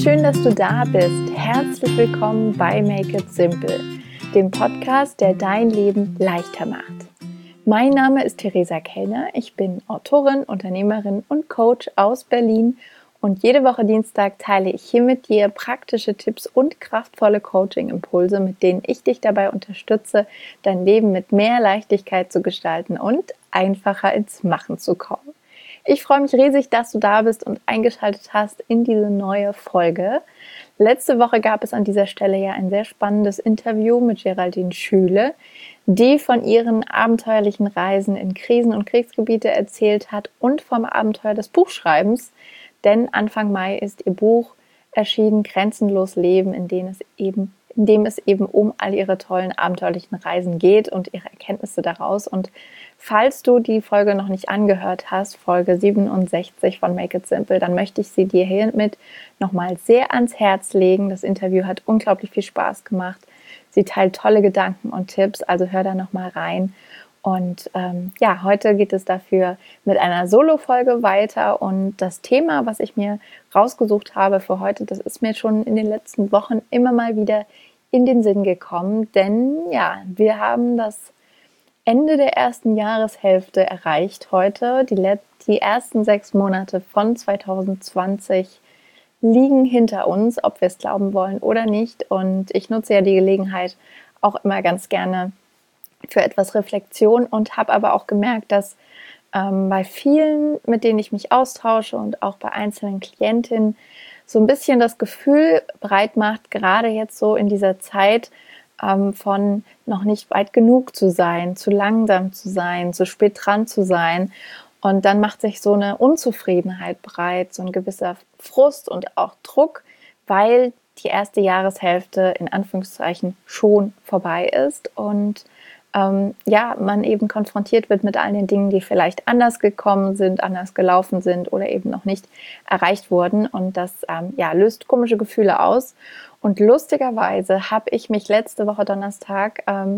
schön, dass du da bist. Herzlich willkommen bei Make It Simple, dem Podcast, der dein Leben leichter macht. Mein Name ist Theresa Kellner. Ich bin Autorin, Unternehmerin und Coach aus Berlin und jede Woche Dienstag teile ich hier mit dir praktische Tipps und kraftvolle Coaching-Impulse, mit denen ich dich dabei unterstütze, dein Leben mit mehr Leichtigkeit zu gestalten und einfacher ins Machen zu kommen. Ich freue mich riesig, dass du da bist und eingeschaltet hast in diese neue Folge. Letzte Woche gab es an dieser Stelle ja ein sehr spannendes Interview mit Geraldine Schüle, die von ihren abenteuerlichen Reisen in Krisen- und Kriegsgebiete erzählt hat und vom Abenteuer des Buchschreibens. Denn Anfang Mai ist ihr Buch erschienen, Grenzenlos Leben, in dem es eben um all ihre tollen abenteuerlichen Reisen geht und ihre Erkenntnisse daraus. Und falls du die Folge noch nicht angehört hast, Folge 67 von Make It Simple, dann möchte ich sie dir hiermit nochmal sehr ans Herz legen. Das Interview hat unglaublich viel Spaß gemacht. Sie teilt tolle Gedanken und Tipps, also hör da nochmal rein. Und heute geht es dafür mit einer Solo-Folge weiter. Und das Thema, was ich mir rausgesucht habe für heute, das ist mir schon in den letzten Wochen immer mal wieder in den Sinn gekommen. Denn ja, wir haben das Ende der ersten Jahreshälfte erreicht heute. Die ersten 6 Monate von 2020 liegen hinter uns, ob wir es glauben wollen oder nicht. Und ich nutze ja die Gelegenheit auch immer ganz gerne für etwas Reflexion und habe aber auch gemerkt, dass bei vielen, mit denen ich mich austausche und auch bei einzelnen Klientinnen so ein bisschen das Gefühl breit macht, gerade jetzt so in dieser Zeit von noch nicht weit genug zu sein, zu langsam zu sein, zu spät dran zu sein. Und dann macht sich so eine Unzufriedenheit breit, so ein gewisser Frust und auch Druck, weil die erste Jahreshälfte in Anführungszeichen schon vorbei ist und man eben konfrontiert wird mit all den Dingen, die vielleicht anders gekommen sind, anders gelaufen sind oder eben noch nicht erreicht wurden. Und das löst komische Gefühle aus. Und lustigerweise habe ich mich letzte Woche Donnerstag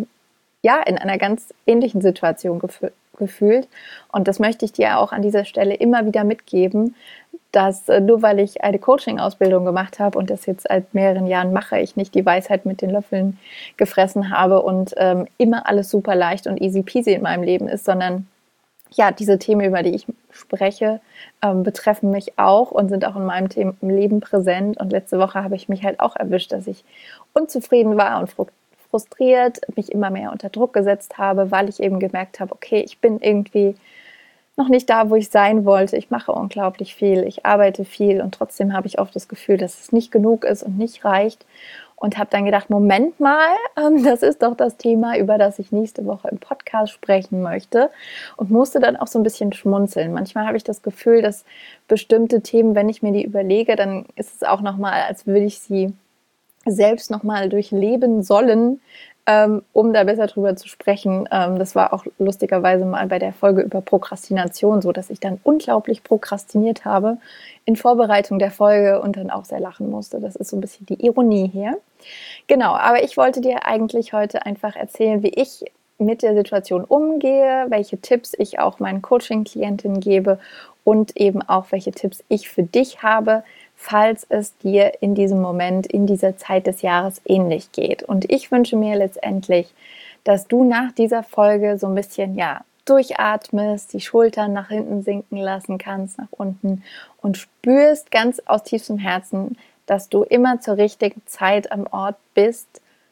in einer ganz ähnlichen Situation gefühlt. Und das möchte ich dir auch an dieser Stelle immer wieder mitgeben, dass nur weil ich eine Coaching-Ausbildung gemacht habe und das jetzt seit mehreren Jahren mache, ich nicht die Weisheit mit den Löffeln gefressen habe und immer alles super leicht und easy peasy in meinem Leben ist, sondern ja, diese Themen, über die ich spreche, betreffen mich auch und sind auch in meinem Leben präsent. Und letzte Woche habe ich mich halt auch erwischt, dass ich unzufrieden war und frustriert, mich immer mehr unter Druck gesetzt habe, weil ich eben gemerkt habe, okay, ich bin irgendwie noch nicht da, wo ich sein wollte. Ich mache unglaublich viel, ich arbeite viel und trotzdem habe ich oft das Gefühl, dass es nicht genug ist und nicht reicht. Und habe dann gedacht, Moment mal, das ist doch das Thema, über das ich nächste Woche im Podcast sprechen möchte. Und musste dann auch so ein bisschen schmunzeln. Manchmal habe ich das Gefühl, dass bestimmte Themen, wenn ich mir die überlege, dann ist es auch nochmal, als würde ich sie selbst nochmal durchleben sollen, um da besser drüber zu sprechen. Das war auch lustigerweise mal bei der Folge über Prokrastination so, dass ich dann unglaublich prokrastiniert habe in Vorbereitung der Folge und dann auch sehr lachen musste. Das ist so ein bisschen die Ironie hier. Genau, aber ich wollte dir eigentlich heute einfach erzählen, wie ich mit der Situation umgehe, welche Tipps ich auch meinen Coaching-Klientinnen gebe und eben auch, welche Tipps ich für dich habe, falls es dir in diesem Moment, in dieser Zeit des Jahres ähnlich geht. Und ich wünsche mir letztendlich, dass du nach dieser Folge so ein bisschen, durchatmest, die Schultern nach hinten sinken lassen kannst, nach unten und spürst ganz aus tiefstem Herzen, dass du immer zur richtigen Zeit am Ort bist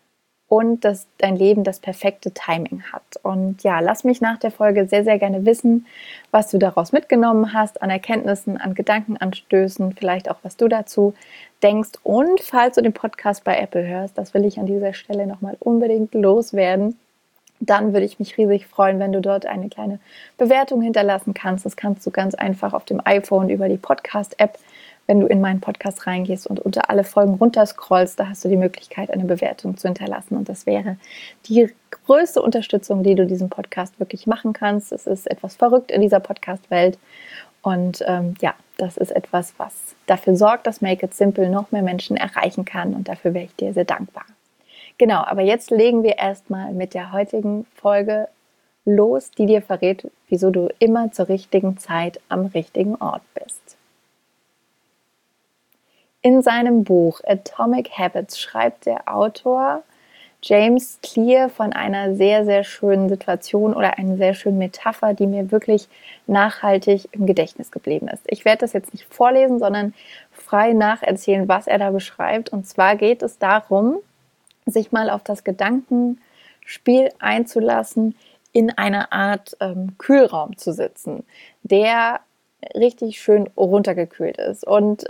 und dass dein Leben das perfekte Timing hat. Und ja, lass mich nach der Folge sehr, sehr gerne wissen, was du daraus mitgenommen hast, an Erkenntnissen, an Gedankenanstößen, vielleicht auch, was du dazu denkst. Und falls du den Podcast bei Apple hörst, das will ich an dieser Stelle nochmal unbedingt loswerden, dann würde ich mich riesig freuen, wenn du dort eine kleine Bewertung hinterlassen kannst. Das kannst du ganz einfach auf dem iPhone über die Podcast-App, wenn du in meinen Podcast reingehst und unter alle Folgen runterscrollst, da hast du die Möglichkeit, eine Bewertung zu hinterlassen. Und das wäre die größte Unterstützung, die du diesem Podcast wirklich machen kannst. Es ist etwas verrückt in dieser Podcast-Welt. Und das ist etwas, was dafür sorgt, dass Make It Simple noch mehr Menschen erreichen kann. Und dafür wäre ich dir sehr dankbar. Genau, aber jetzt legen wir erstmal mit der heutigen Folge los, die dir verrät, wieso du immer zur richtigen Zeit am richtigen Ort bist. In seinem Buch Atomic Habits schreibt der Autor James Clear von einer sehr, sehr schönen Situation oder einer sehr schönen Metapher, die mir wirklich nachhaltig im Gedächtnis geblieben ist. Ich werde das jetzt nicht vorlesen, sondern frei nacherzählen, was er da beschreibt. Und zwar geht es darum, sich mal auf das Gedankenspiel einzulassen, in einer Art Kühlraum zu sitzen, der richtig schön runtergekühlt ist. Und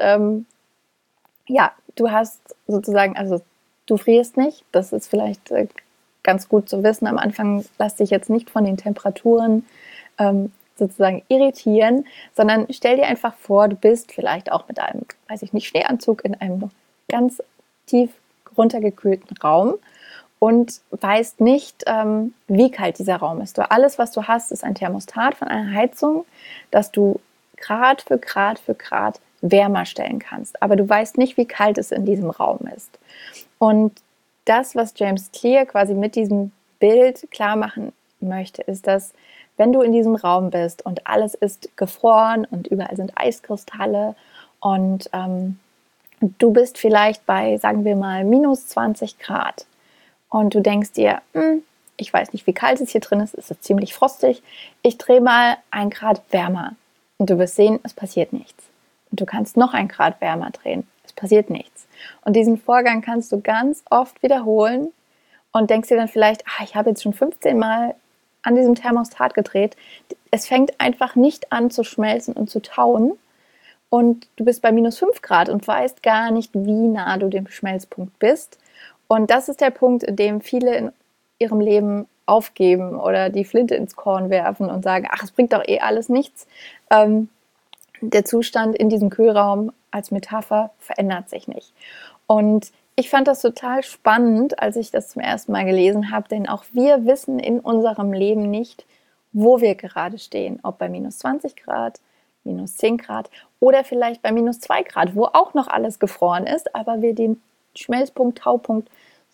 du hast sozusagen, also du frierst nicht, das ist vielleicht ganz gut zu wissen. Am Anfang lass dich jetzt nicht von den Temperaturen sozusagen irritieren, sondern stell dir einfach vor, du bist vielleicht auch mit einem, weiß ich nicht, Schneeanzug in einem ganz tief runtergekühlten Raum und weißt nicht, wie kalt dieser Raum ist. Alles, was du hast, ist ein Thermostat von einer Heizung, das du Grad für Grad für Grad wärmer stellen kannst. Aber du weißt nicht, wie kalt es in diesem Raum ist. Und das, was James Clear quasi mit diesem Bild klar machen möchte, ist, dass wenn du in diesem Raum bist und alles ist gefroren und überall sind Eiskristalle und du bist vielleicht bei, sagen wir mal, minus 20 Grad und du denkst dir, ich weiß nicht, wie kalt es hier drin ist, es ist ziemlich frostig, ich drehe mal 1 Grad wärmer und du wirst sehen, es passiert nichts. Und du kannst noch 1 Grad wärmer drehen, es passiert nichts. Und diesen Vorgang kannst du ganz oft wiederholen und denkst dir dann vielleicht, ich habe jetzt schon 15 Mal an diesem Thermostat gedreht. Es fängt einfach nicht an zu schmelzen und zu tauen. Und du bist bei minus 5 Grad und weißt gar nicht, wie nah du dem Schmelzpunkt bist. Und das ist der Punkt, in dem viele in ihrem Leben aufgeben oder die Flinte ins Korn werfen und sagen, es bringt doch alles nichts. Der Zustand in diesem Kühlraum als Metapher verändert sich nicht. Und ich fand das total spannend, als ich das zum ersten Mal gelesen habe, denn auch wir wissen in unserem Leben nicht, wo wir gerade stehen. Ob bei minus 20 Grad, minus 10 Grad oder vielleicht bei minus 2 Grad, wo auch noch alles gefroren ist, aber wir den Schmelzpunkt, Taupunkt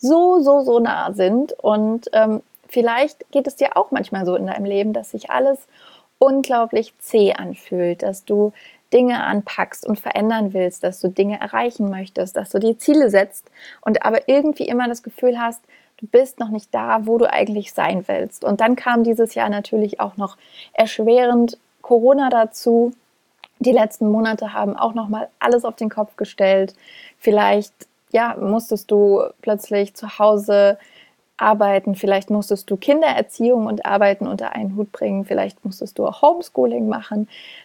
so nah sind. Und vielleicht geht es dir auch manchmal so in deinem Leben, dass sich alles unglaublich zäh anfühlt, dass du Dinge anpackst und verändern willst, dass du Dinge erreichen möchtest, dass du dir Ziele setzt und aber irgendwie immer das Gefühl hast, du bist noch nicht da, wo du eigentlich sein willst. Und dann kam dieses Jahr natürlich auch noch erschwerend Corona dazu. Die letzten Monate haben auch noch mal alles auf den Kopf gestellt. Vielleicht musstest du plötzlich zu Hause arbeiten, vielleicht musstest du Kindererziehung und Arbeiten unter einen Hut bringen, vielleicht musstest du auch Homeschooling machen,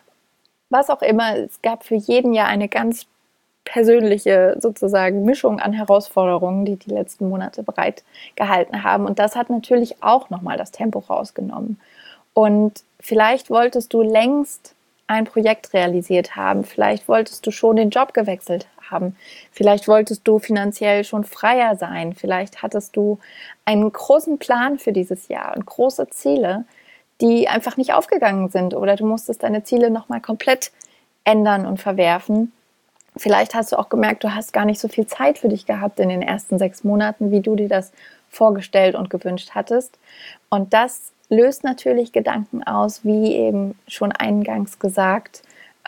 was auch immer. Es gab für jeden Jahr eine ganz persönliche sozusagen Mischung an Herausforderungen, die die letzten Monate bereitgehalten haben. Und das hat natürlich auch nochmal das Tempo rausgenommen. Und vielleicht wolltest du längst ein Projekt realisiert haben, vielleicht wolltest du schon den Job gewechselt haben, vielleicht wolltest du finanziell schon freier sein, vielleicht hattest du einen großen Plan für dieses Jahr und große Ziele, die einfach nicht aufgegangen sind, oder du musstest deine Ziele nochmal komplett ändern und verwerfen. Vielleicht hast du auch gemerkt, du hast gar nicht so viel Zeit für dich gehabt in den ersten 6 Monaten, wie du dir das vorgestellt und gewünscht hattest. Und das löst natürlich Gedanken aus, wie eben schon eingangs gesagt,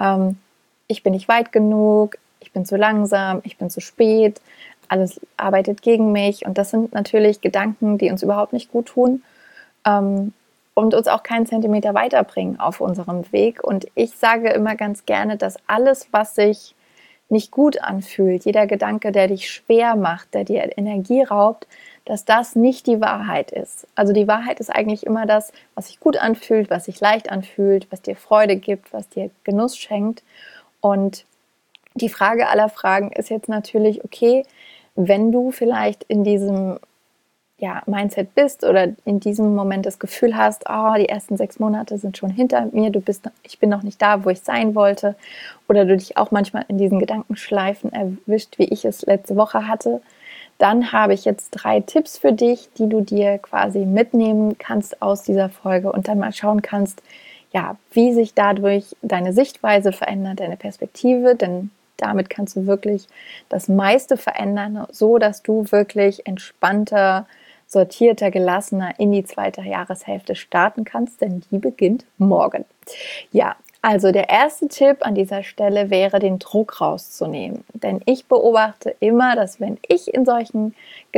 ich bin nicht weit genug, ich bin zu langsam, ich bin zu spät, alles arbeitet gegen mich. Und das sind natürlich Gedanken, die uns überhaupt nicht gut tun und uns auch keinen Zentimeter weiterbringen auf unserem Weg. Und ich sage immer ganz gerne, dass alles, was sich nicht gut anfühlt, jeder Gedanke, der dich schwer macht, der dir Energie raubt, dass das nicht die Wahrheit ist. Also die Wahrheit ist eigentlich immer das, was sich gut anfühlt, was sich leicht anfühlt, was dir Freude gibt, was dir Genuss schenkt. Und die Frage aller Fragen ist jetzt natürlich, okay, wenn du vielleicht in diesem Mindset bist oder in diesem Moment das Gefühl hast, die ersten 6 Monate sind schon hinter mir, ich bin noch nicht da, wo ich sein wollte, oder du dich auch manchmal in diesen Gedankenschleifen erwischt, wie ich es letzte Woche hatte, dann habe ich jetzt 3 Tipps für dich, die du dir quasi mitnehmen kannst aus dieser Folge und dann mal schauen kannst, wie sich dadurch deine Sichtweise verändert, deine Perspektive, denn damit kannst du wirklich das meiste verändern, so dass du wirklich entspannter, sortierter, gelassener in die 2. Jahreshälfte starten kannst, denn die beginnt morgen. Also der erste Tipp an dieser Stelle wäre, den Druck rauszunehmen. Denn ich beobachte immer, dass wenn ich in solchen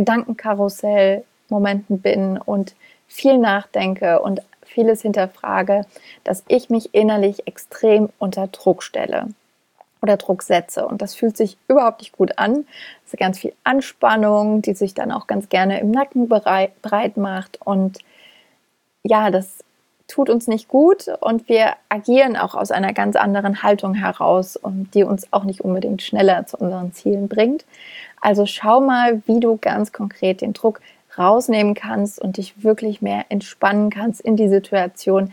Gedankenkarussell-Momenten bin und viel nachdenke und vieles hinterfrage, dass ich mich innerlich extrem unter Druck stelle oder Druck setze. Und das fühlt sich überhaupt nicht gut an. Es ist ganz viel Anspannung, die sich dann auch ganz gerne im Nacken breit macht. Und ja, das tut uns nicht gut und wir agieren auch aus einer ganz anderen Haltung heraus und die uns auch nicht unbedingt schneller zu unseren Zielen bringt. Also schau mal, wie du ganz konkret den Druck rausnehmen kannst und dich wirklich mehr entspannen kannst in die Situation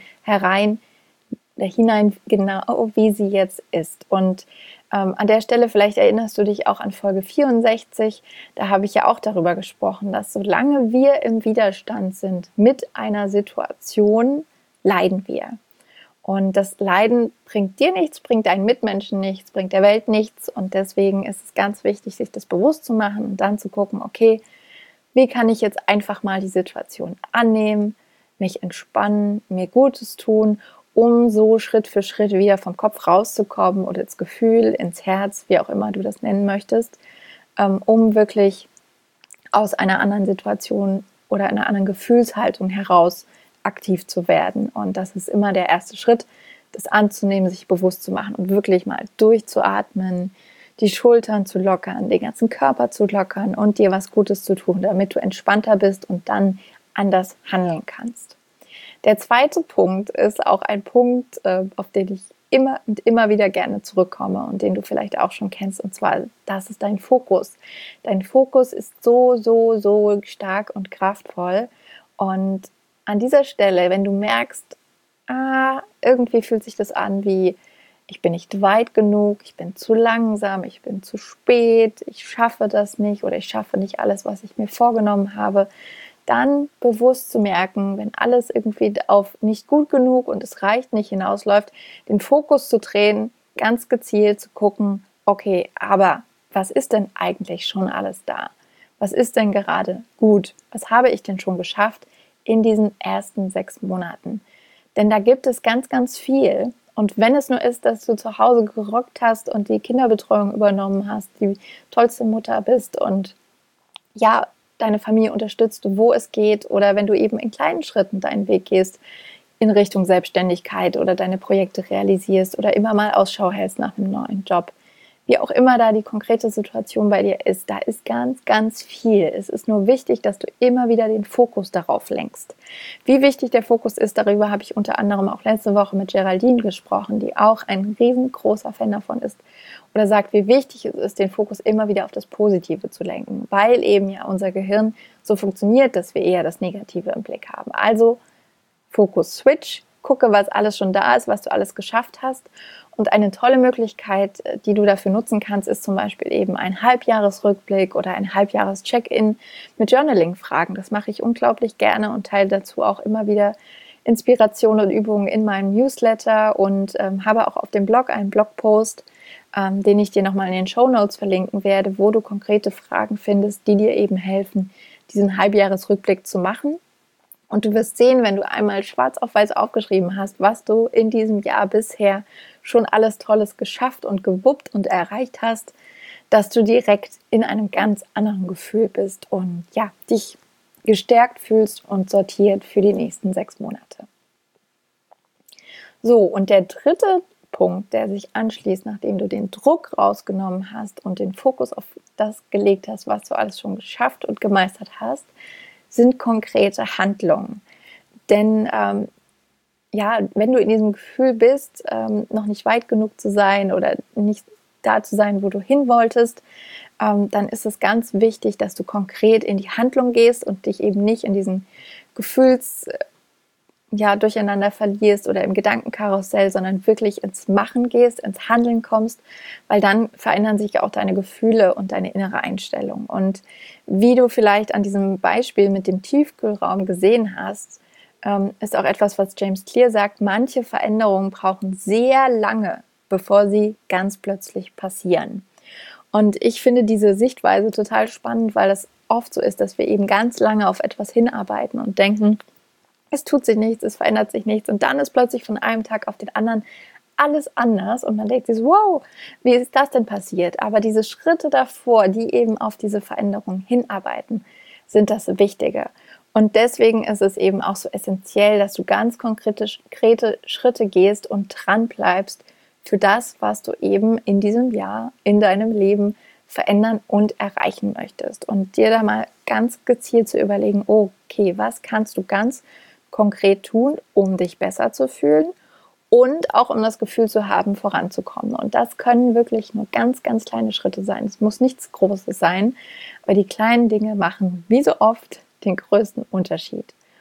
hinein, genau wie sie jetzt ist. Und an der Stelle, vielleicht erinnerst du dich auch an Folge 64, da habe ich ja auch darüber gesprochen, dass solange wir im Widerstand sind mit einer Situation, leiden wir. Und das Leiden bringt dir nichts, bringt deinen Mitmenschen nichts, bringt der Welt nichts. Und deswegen ist es ganz wichtig, sich das bewusst zu machen und dann zu gucken, okay, wie kann ich jetzt einfach mal die Situation annehmen, mich entspannen, mir Gutes tun, um so Schritt für Schritt wieder vom Kopf rauszukommen oder ins Gefühl, ins Herz, wie auch immer du das nennen möchtest, um wirklich aus einer anderen Situation oder einer anderen Gefühlshaltung heraus aktiv zu werden. Und das ist immer der erste Schritt, das anzunehmen, sich bewusst zu machen und wirklich mal durchzuatmen, die Schultern zu lockern, den ganzen Körper zu lockern und dir was Gutes zu tun, damit du entspannter bist und dann anders handeln kannst. Der zweite Punkt ist auch ein Punkt, auf den ich immer und immer wieder gerne zurückkomme und den du vielleicht auch schon kennst, und zwar, das ist dein Fokus. Dein Fokus ist so, so, so stark und kraftvoll. Und an dieser Stelle, wenn du merkst, irgendwie fühlt sich das an wie, ich bin nicht weit genug, ich bin zu langsam, ich bin zu spät, ich schaffe das nicht oder ich schaffe nicht alles, was ich mir vorgenommen habe, dann bewusst zu merken, wenn alles irgendwie auf nicht gut genug und es reicht nicht hinausläuft, den Fokus zu drehen, ganz gezielt zu gucken, okay, aber was ist denn eigentlich schon alles da? Was ist denn gerade gut? Was habe ich denn schon geschafft in diesen ersten 6 Monaten? Denn da gibt es ganz, ganz viel. Und wenn es nur ist, dass du zu Hause gerockt hast und die Kinderbetreuung übernommen hast, die tollste Mutter bist und ja, deine Familie unterstützt, wo es geht, oder wenn du eben in kleinen Schritten deinen Weg gehst in Richtung Selbstständigkeit oder deine Projekte realisierst oder immer mal Ausschau hältst nach einem neuen Job. Wie auch immer da die konkrete Situation bei dir ist, da ist ganz, ganz viel. Es ist nur wichtig, dass du immer wieder den Fokus darauf lenkst. Wie wichtig der Fokus ist, darüber habe ich unter anderem auch letzte Woche mit Geraldine gesprochen, die auch ein riesengroßer Fan davon ist oder sagt, wie wichtig es ist, den Fokus immer wieder auf das Positive zu lenken, weil eben ja unser Gehirn so funktioniert, dass wir eher das Negative im Blick haben. Also Fokus Switch, gucke, was alles schon da ist, was du alles geschafft hast. Und eine tolle Möglichkeit, die du dafür nutzen kannst, ist zum Beispiel eben ein Halbjahresrückblick oder ein Halbjahres-Check-in mit Journaling-Fragen. Das mache ich unglaublich gerne und teile dazu auch immer wieder Inspirationen und Übungen in meinem Newsletter und habe auch auf dem Blog einen Blogpost, den ich dir nochmal in den Shownotes verlinken werde, wo du konkrete Fragen findest, die dir eben helfen, diesen Halbjahresrückblick zu machen. Und du wirst sehen, wenn du einmal schwarz auf weiß aufgeschrieben hast, was du in diesem Jahr bisher schon alles Tolles geschafft und gewuppt und erreicht hast, dass du direkt in einem ganz anderen Gefühl bist und ja, dich gestärkt fühlst und sortiert für die nächsten 6 Monate. So, und der dritte Punkt, der sich anschließt, nachdem du den Druck rausgenommen hast und den Fokus auf das gelegt hast, was du alles schon geschafft und gemeistert hast, sind konkrete Handlungen. Denn ja, wenn du in diesem Gefühl bist, noch nicht weit genug zu sein oder nicht da zu sein, wo du hin wolltest, dann ist es ganz wichtig, dass du konkret in die Handlung gehst und dich eben nicht in diesen Durcheinander verlierst oder im Gedankenkarussell, sondern wirklich ins Machen gehst, ins Handeln kommst, weil dann verändern sich auch deine Gefühle und deine innere Einstellung. Und wie du vielleicht an diesem Beispiel mit dem Tiefkühlraum gesehen hast, ist auch etwas, was James Clear sagt, manche Veränderungen brauchen sehr lange, bevor sie ganz plötzlich passieren. Und ich finde diese Sichtweise total spannend, weil es oft so ist, dass wir eben ganz lange auf etwas hinarbeiten und denken, es tut sich nichts, es verändert sich nichts und dann ist plötzlich von einem Tag auf den anderen alles anders und man denkt sich, wow, wie ist das denn passiert? Aber diese Schritte davor, die eben auf diese Veränderung hinarbeiten, sind das Wichtige. Und deswegen ist es eben auch so essentiell, dass du ganz konkrete Schritte gehst und dran bleibst für das, was du eben in diesem Jahr in deinem Leben verändern und erreichen möchtest. Und dir da mal ganz gezielt zu überlegen, okay, was kannst du ganz konkret tun, um dich besser zu fühlen und auch um das Gefühl zu haben, voranzukommen. Und das können wirklich nur ganz, ganz kleine Schritte sein. Es muss nichts Großes sein, aber die kleinen Dinge machen wie so oft den größten Unterschied.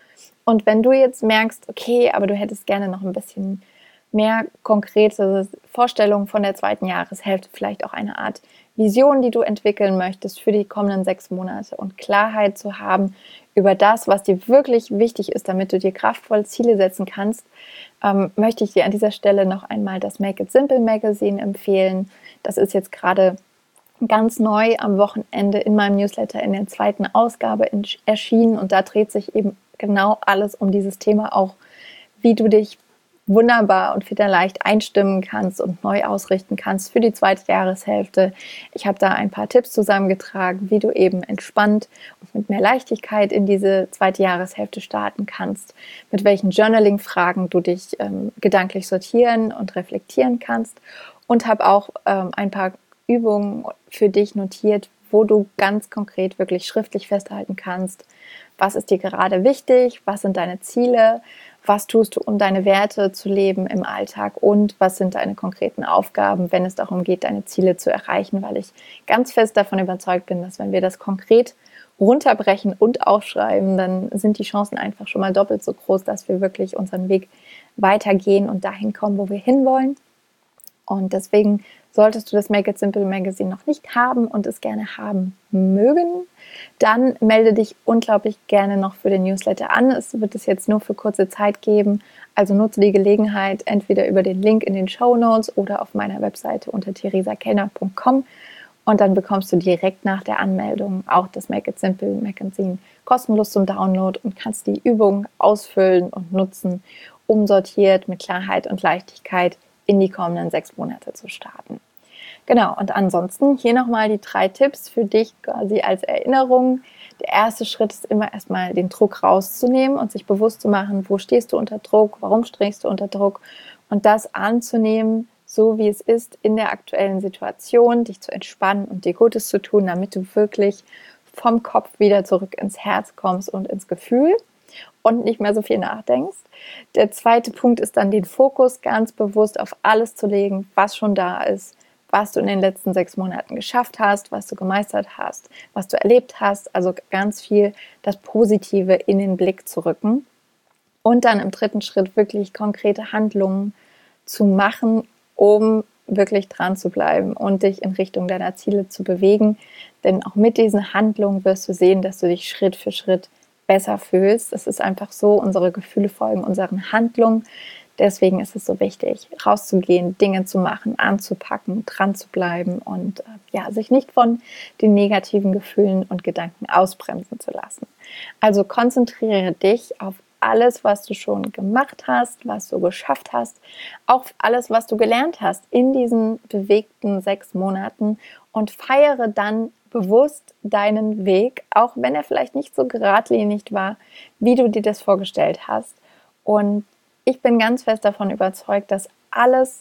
Und wenn du jetzt merkst, okay, aber du hättest gerne noch ein bisschen mehr konkrete Vorstellungen von der zweiten Jahreshälfte, vielleicht auch eine Art Vision, die du entwickeln möchtest für die kommenden 6 Monate und Klarheit zu haben über das, was dir wirklich wichtig ist, damit du dir kraftvoll Ziele setzen kannst, möchte ich dir an dieser Stelle noch einmal das Make It Simple Magazine empfehlen. Das ist jetzt gerade ganz neu am Wochenende in meinem Newsletter in der 2. Ausgabe erschienen und da dreht sich eben genau alles um dieses Thema auch, wie du dich wunderbar und federleicht einstimmen kannst und neu ausrichten kannst für die zweite Jahreshälfte. Ich habe da ein paar Tipps zusammengetragen, wie du eben entspannt und mit mehr Leichtigkeit in diese zweite Jahreshälfte starten kannst, mit welchen Journaling-Fragen du dich gedanklich sortieren und reflektieren kannst und habe auch ein paar Übungen für dich notiert, wo du ganz konkret wirklich schriftlich festhalten kannst, was ist dir gerade wichtig, was sind deine Ziele, was tust du, um deine Werte zu leben im Alltag und was sind deine konkreten Aufgaben, wenn es darum geht, deine Ziele zu erreichen, weil ich ganz fest davon überzeugt bin, dass wenn wir das konkret runterbrechen und aufschreiben, dann sind die Chancen einfach schon mal doppelt so groß, dass wir wirklich unseren Weg weitergehen und dahin kommen, wo wir hinwollen. Und deswegen solltest du das Make It Simple Magazine noch nicht haben und es gerne haben mögen, dann melde dich unglaublich gerne noch für den Newsletter an. Es wird es jetzt nur für kurze Zeit geben, also nutze die Gelegenheit entweder über den Link in den Shownotes oder auf meiner Webseite unter theresakellner.com und dann bekommst du direkt nach der Anmeldung auch das Make It Simple Magazine kostenlos zum Download und kannst die Übungen ausfüllen und nutzen, um sortiert mit Klarheit und Leichtigkeit in die kommenden 6 Monate zu starten. Genau, und ansonsten hier nochmal die 3 Tipps für dich quasi als Erinnerung. Der erste Schritt ist immer erstmal den Druck rauszunehmen und sich bewusst zu machen, wo stehst du unter Druck, warum stehst du unter Druck und das anzunehmen, so wie es ist in der aktuellen Situation, dich zu entspannen und dir Gutes zu tun, damit du wirklich vom Kopf wieder zurück ins Herz kommst und ins Gefühl und nicht mehr so viel nachdenkst. Der zweite Punkt ist dann, den Fokus ganz bewusst auf alles zu legen, was schon da ist, was du in den letzten 6 Monaten geschafft hast, was du gemeistert hast, was du erlebt hast. Also ganz viel das Positive in den Blick zu rücken. Und dann im dritten Schritt wirklich konkrete Handlungen zu machen, um wirklich dran zu bleiben und dich in Richtung deiner Ziele zu bewegen. Denn auch mit diesen Handlungen wirst du sehen, dass du dich Schritt für Schritt besser fühlst. Es ist einfach so, unsere Gefühle folgen unseren Handlungen. Deswegen ist es so wichtig, rauszugehen, Dinge zu machen, anzupacken, dran zu bleiben und sich nicht von den negativen Gefühlen und Gedanken ausbremsen zu lassen. Also konzentriere dich auf alles, was du schon gemacht hast, was du geschafft hast, auch alles, was du gelernt hast in diesen bewegten 6 Monaten und feiere dann bewusst deinen Weg, auch wenn er vielleicht nicht so geradlinig war, wie du dir das vorgestellt hast. Und ich bin ganz fest davon überzeugt, dass alles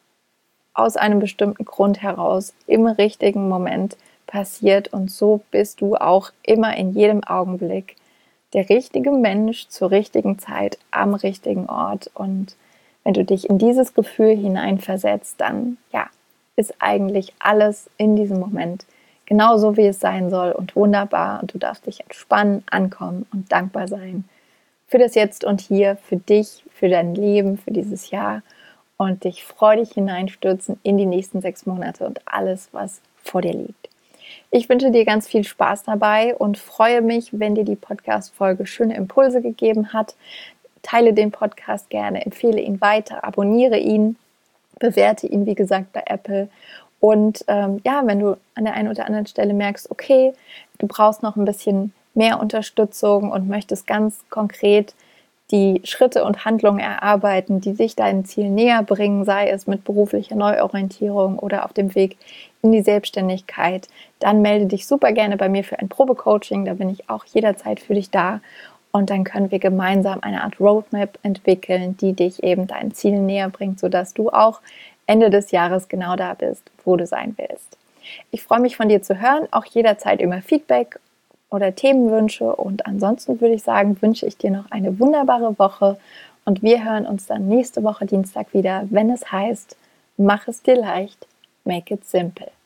aus einem bestimmten Grund heraus im richtigen Moment passiert und so bist du auch immer in jedem Augenblick der richtige Mensch zur richtigen Zeit am richtigen Ort. Und wenn du dich in dieses Gefühl hineinversetzt, dann ist eigentlich alles in diesem Moment genauso, wie es sein soll und wunderbar und du darfst dich entspannen, ankommen und dankbar sein für das Jetzt und Hier, für dich, für dein Leben, für dieses Jahr und dich freudig hineinstürzen in die nächsten 6 Monate und alles, was vor dir liegt. Ich wünsche dir ganz viel Spaß dabei und freue mich, wenn dir die Podcast-Folge schöne Impulse gegeben hat. Teile den Podcast gerne, empfehle ihn weiter, abonniere ihn, bewerte ihn, wie gesagt, bei Apple. Und wenn du an der einen oder anderen Stelle merkst, okay, du brauchst noch ein bisschen mehr Unterstützung und möchtest ganz konkret die Schritte und Handlungen erarbeiten, die sich deinem Ziel näher bringen, sei es mit beruflicher Neuorientierung oder auf dem Weg in die Selbstständigkeit, dann melde dich super gerne bei mir für ein Probecoaching. Da bin ich auch jederzeit für dich da. Und dann können wir gemeinsam eine Art Roadmap entwickeln, die dich eben deinen Zielen näher bringt, sodass du auch Ende des Jahres genau da bist, wo du sein willst. Ich freue mich, von dir zu hören, auch jederzeit über Feedback oder Themenwünsche. Und ansonsten würde ich sagen, wünsche ich dir noch eine wunderbare Woche. Und wir hören uns dann nächste Woche Dienstag wieder, wenn es heißt, mach es dir leicht, make it simple.